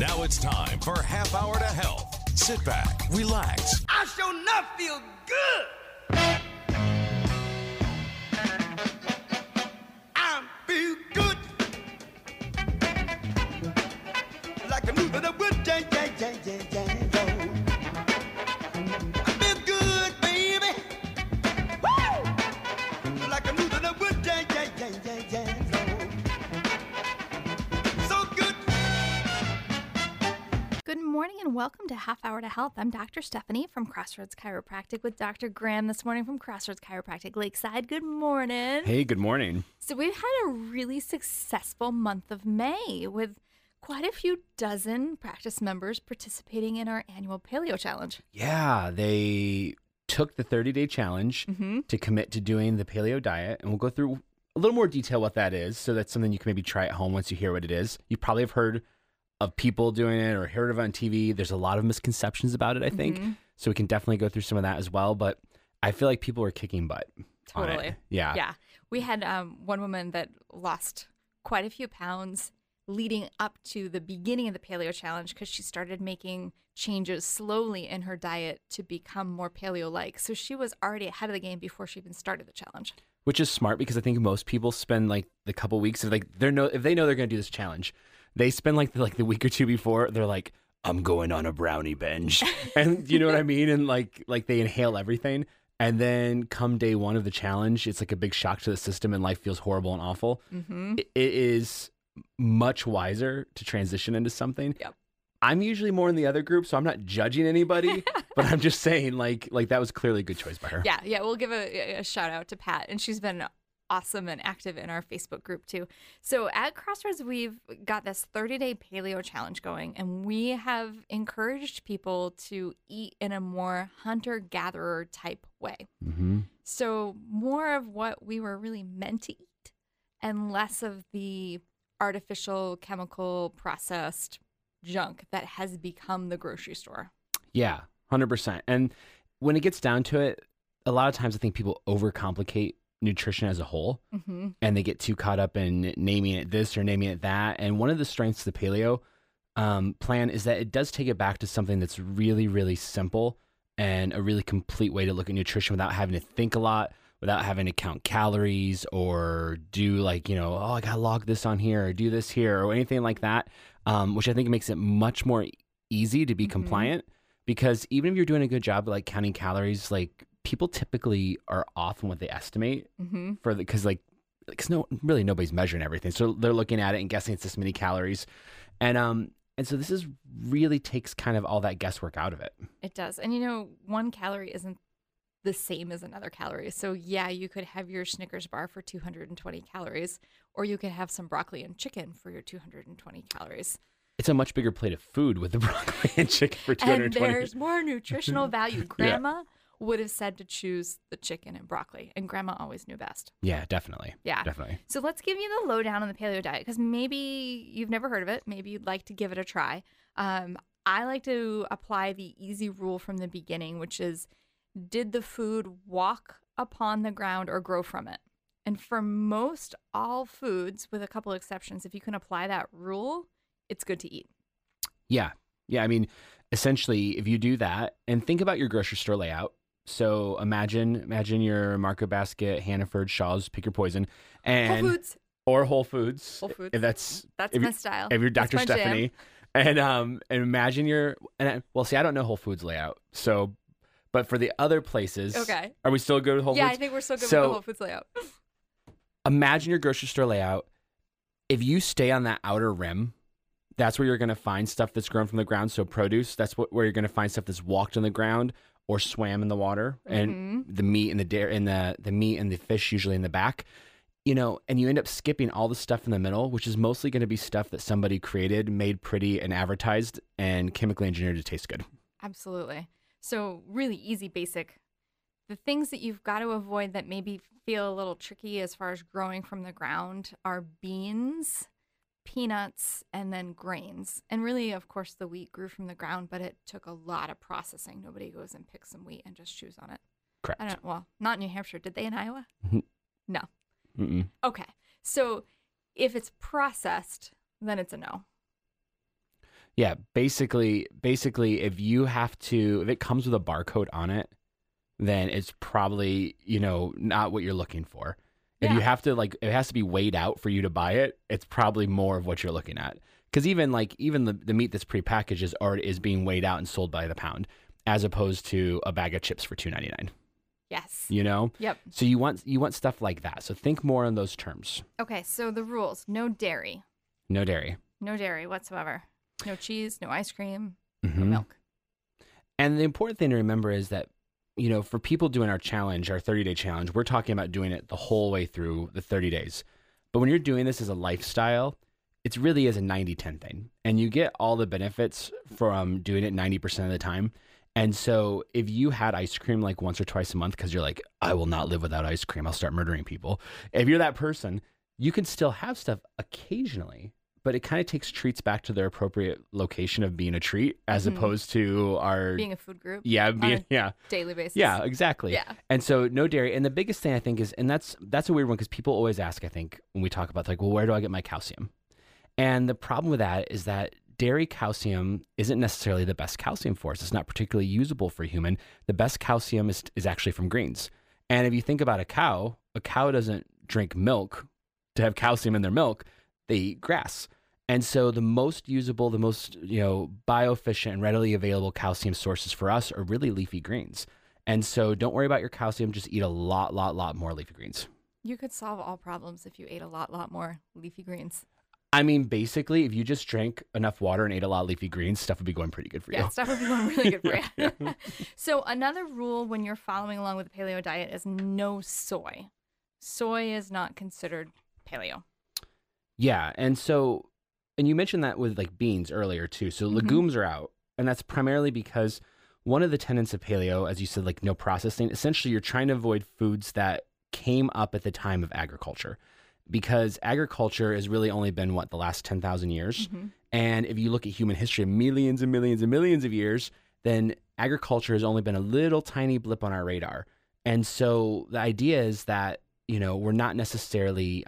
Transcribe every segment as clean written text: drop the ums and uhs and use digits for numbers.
Now it's time for Half Hour to Health. Sit back, relax. I sure enough feel good. I feel good. Like a move of the wood, yeah. I feel good, baby. Woo! Like a move of the wood, yeah. So good. Good morning and welcome to Half Hour to Health. I'm Dr. Stephanie from Crossroads Chiropractic with Dr. Graham this morning from Crossroads Chiropractic Lakeside. Good morning. Hey, good morning. So we've had a really successful month of May with quite a few dozen practice members participating in our annual Paleo Challenge. Yeah, they took the 30-day challenge to commit to doing the paleo diet, and we'll go through a little more detail what that is, so that's something you can maybe try at home once you hear what it is. You probably have heard of people doing it or heard of it on TV. There's a lot of misconceptions about it, I think, so we can definitely go through some of that as well, but I feel like people are kicking butt on it. Totally. Yeah. Yeah. We had one woman that lost quite a few pounds leading up to the beginning of the Paleo Challenge because she started making changes slowly in her diet to become more paleo-like. So she was already ahead of the game before she even started the challenge. Which is smart because I think most people spend like the couple weeks if they know they're going to do this challenge, they spend like the week or two before. They're like, I'm going on a brownie binge, and you know what I mean. And like they inhale everything, and then come day one of the challenge, it's like a big shock to the system, and life feels horrible and awful. It is much wiser to transition into something. Yep. I'm usually more in the other group, so I'm not judging anybody, but I'm just saying like that was clearly a good choice by her. Yeah. We'll give a shout out to Pat, and she's been awesome and active in our Facebook group too. So at Crossroads, we've got this 30-day paleo challenge going, and we have encouraged people to eat in a more hunter-gatherer type way. So more of what we were really meant to eat and less of the artificial, chemical, processed junk that has become the grocery store. Yeah, 100%. And when it gets down to it, a lot of times I think people overcomplicate nutrition as a whole, and they get too caught up in naming it this or naming it that. And one of the strengths of the paleo plan is that it does take it back to something that's really, really simple and a really complete way to look at nutrition without having to think a lot, without having to count calories or do like, I got to log this on here or do this here or anything like that, which I think makes it much more easy to be compliant, because even if you're doing a good job at like counting calories, like people typically are off in what they estimate because nobody's measuring everything. So they're looking at it and guessing it's this many calories. And so this is really takes kind of all that guesswork out of it. It does. And 1 calorie isn't the same as another calorie. So yeah, you could have your Snickers bar for 220 calories, or you could have some broccoli and chicken for your 220 calories. It's a much bigger plate of food with the broccoli and chicken for 220. And there's more nutritional value. Grandma would have said to choose the chicken and broccoli, and Grandma always knew best. Yeah, definitely. Yeah. Definitely. So let's give you the lowdown on the paleo diet, because maybe you've never heard of it. Maybe you'd like to give it a try. I like to apply the easy rule from the beginning, which is, did the food walk upon the ground or grow from it? And for most all foods, with a couple of exceptions, if you can apply that rule, it's good to eat. Yeah. I mean, essentially, if you do that and think about your grocery store layout. So imagine your Market Basket, Hannaford, Shaw's, pick your poison, and Whole Foods. Or Whole Foods. Whole Foods. If that's my style. If you're Dr. That's my Stephanie, jam. and imagine I don't know Whole Foods layout. So, but for the other places, okay, are we still good with Whole Foods? Yeah, I think we're still good with the Whole Foods layout. Imagine your grocery store layout. If you stay on that outer rim, that's where you're going to find stuff that's grown from the ground. So produce, where you're going to find stuff that's walked on the ground or swam in the water, and the meat and the dairy and the meat and the fish usually in the back. And you end up skipping all the stuff in the middle, which is mostly going to be stuff that somebody created, made pretty, and advertised, and chemically engineered to taste good. Absolutely. So really easy, basic. The things that you've got to avoid that maybe feel a little tricky as far as growing from the ground are beans, peanuts, and then grains. And really, of course, the wheat grew from the ground, but it took a lot of processing. Nobody goes and picks some wheat and just chews on it. Correct. Well, not in New Hampshire. Did they in Iowa? No. Mm-mm. Okay. So if it's processed, then it's a no. Yeah, basically, if it comes with a barcode on it, then it's probably, not what you're looking for. If Yeah. you have to it has to be weighed out for you to buy it, it's probably more of what you're looking at. Because even the meat that's prepackaged is being weighed out and sold by the pound, as opposed to a bag of chips for $2.99. Yes. Yep. So you want stuff like that. So think more in those terms. Okay, so the rules: no dairy, No dairy. no dairy whatsoever, no cheese, no ice cream, Mm-hmm. no milk. And the important thing to remember is that, for people doing our challenge, our 30-day challenge, we're talking about doing it the whole way through the 30 days. But when you're doing this as a lifestyle, it really is a 90-10 thing. And you get all the benefits from doing it 90% of the time. And so if you had ice cream like once or twice a month because you're like, I will not live without ice cream, I'll start murdering people. If you're that person, you can still have stuff occasionally, but it kind of takes treats back to their appropriate location of being a treat as opposed to our Being a food group. yeah, Daily basis. yeah, exactly. Yeah. And so no dairy. And the biggest thing I think is, and that's a weird one because people always ask, I think, when we talk about well, where do I get my calcium? And the problem with that is that dairy calcium isn't necessarily the best calcium for us. It's not particularly usable for a human. The best calcium is actually from greens. And if you think about a cow doesn't drink milk to have calcium in their milk. They eat grass. And so the most usable, the most, bioefficient and readily available calcium sources for us are really leafy greens. And so don't worry about your calcium. Just eat a lot more leafy greens. You could solve all problems if you ate a lot more leafy greens. I mean, basically, if you just drank enough water and ate a lot of leafy greens, stuff would be going pretty good for you. Yeah, stuff would be going really good for you. So another rule when you're following along with the paleo diet is no soy. Soy is not considered paleo. Yeah. And you mentioned that with beans earlier too. So legumes are out. And that's primarily because one of the tenets of paleo, as you said, no processing, essentially you're trying to avoid foods that came up at the time of agriculture. Because agriculture has really only been, the last 10,000 years. And if you look at human history, millions and millions and millions of years, then agriculture has only been a little tiny blip on our radar. And so the idea is that, we're not necessarily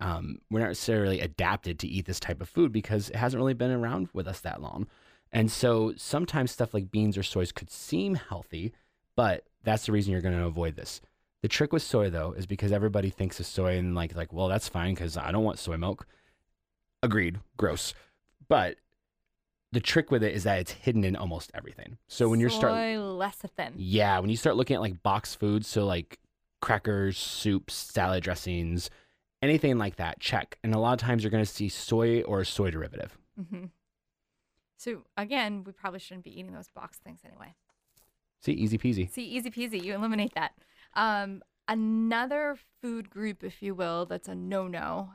adapted to eat this type of food because it hasn't really been around with us that long. And so sometimes stuff like beans or soys could seem healthy, but that's the reason you're going to avoid this. The trick with soy, though, is because everybody thinks of soy and well, that's fine because I don't want soy milk. Agreed. Gross. But the trick with it is that it's hidden in almost everything. So when Soy lecithin. Yeah, when you start looking at box foods, so crackers, soups, salad dressings, anything like that, check. And a lot of times you're going to see soy or a soy derivative. Mm-hmm. So again, we probably shouldn't be eating those box things anyway. See, easy peasy. See, easy peasy. You eliminate that. Another food group, if you will, that's a no-no,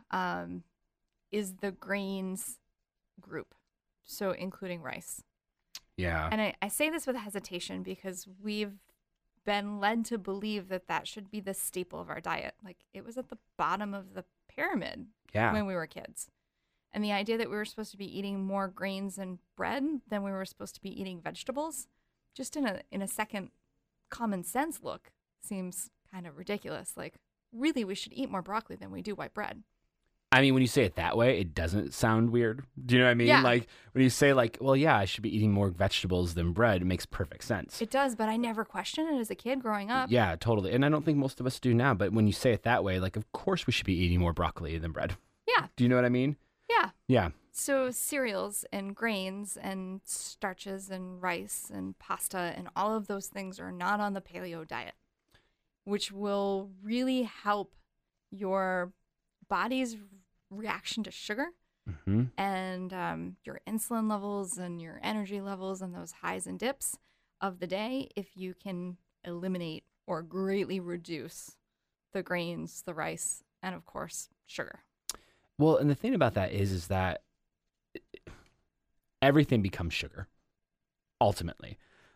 is the grains group. So including rice. Yeah. And I say this with hesitation because we've been led to believe that should be the staple of our diet. It was at the bottom of the pyramid when we were kids. And the idea that we were supposed to be eating more grains and bread than we were supposed to be eating vegetables, just in a second common sense look, seems kind of ridiculous. Really, we should eat more broccoli than we do white bread. I mean, when you say it that way, it doesn't sound weird. Do you know what I mean? Yeah. When you say well, yeah, I should be eating more vegetables than bread, it makes perfect sense. It does, but I never questioned it as a kid growing up. Yeah, totally. And I don't think most of us do now, but when you say it that way, of course we should be eating more broccoli than bread. Yeah. Do you know what I mean? Yeah. Yeah. So cereals and grains and starches and rice and pasta and all of those things are not on the paleo diet, which will really help your body's reaction to sugar and your insulin levels and your energy levels and those highs and dips of the day if you can eliminate or greatly reduce the grains, the rice, and of course, sugar. Well, and the thing about that is that everything becomes sugar, ultimately.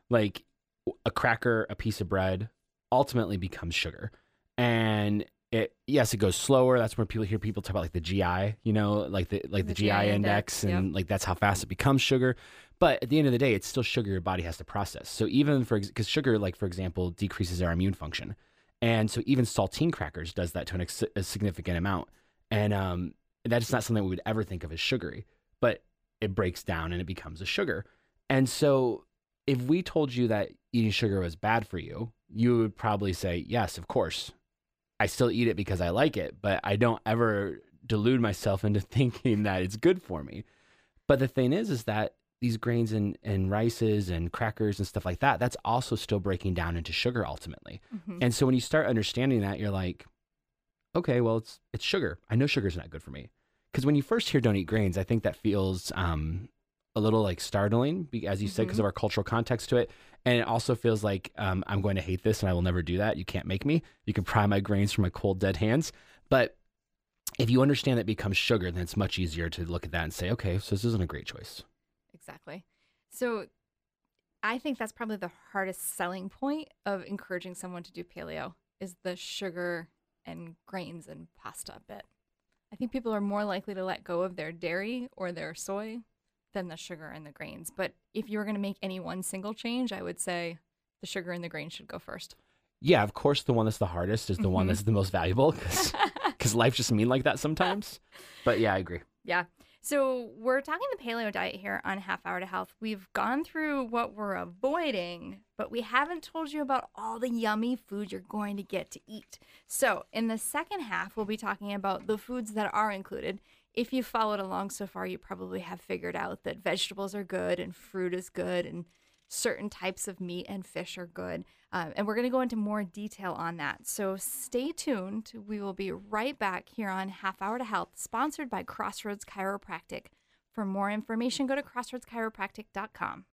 A cracker, a piece of bread, ultimately becomes sugar. And it goes slower. That's when people hear people talk about the GI, the GI index and yep. That's how fast it becomes sugar. But at the end of the day, it's still sugar your body has to process. So even because sugar, for example, decreases our immune function. And so even saltine crackers does that to a significant amount. And that's not something we would ever think of as sugary. But it breaks down and it becomes a sugar. And so if we told you that eating sugar was bad for you, you would probably say, yes, of course. I still eat it because I like it, but I don't ever delude myself into thinking that it's good for me. But the thing is that these grains and rices and crackers and stuff like that, that's also still breaking down into sugar ultimately. Mm-hmm. And so when you start understanding that, you're like, okay, well, it's sugar. I know sugar's not good for me. Because when you first hear don't eat grains, I think that feels a little like startling, as you said, because of our cultural context to it. And it also feels like I'm going to hate this and I will never do that. You can't make me. You can pry my grains from my cold, dead hands. But if you understand that it becomes sugar, then it's much easier to look at that and say, okay, so this isn't a great choice. Exactly. So I think that's probably the hardest selling point of encouraging someone to do paleo is the sugar and grains and pasta bit. I think people are more likely to let go of their dairy or their soy than the sugar and the grains. But if you were going to make any one single change, I would say the sugar and the grains should go first. Yeah, of course, the one that's the hardest is the one that's the most valuable because life just mean like that sometimes. But yeah, I agree. Yeah. So we're talking the paleo diet here on Half Hour to Health. We've gone through what we're avoiding, but we haven't told you about all the yummy food you're going to get to eat. So in the second half, we'll be talking about the foods that are included. If you've followed along so far, you probably have figured out that vegetables are good and fruit is good and certain types of meat and fish are good. And we're going to go into more detail on that. So stay tuned. We will be right back here on Half Hour to Health, sponsored by Crossroads Chiropractic. For more information, go to crossroadschiropractic.com.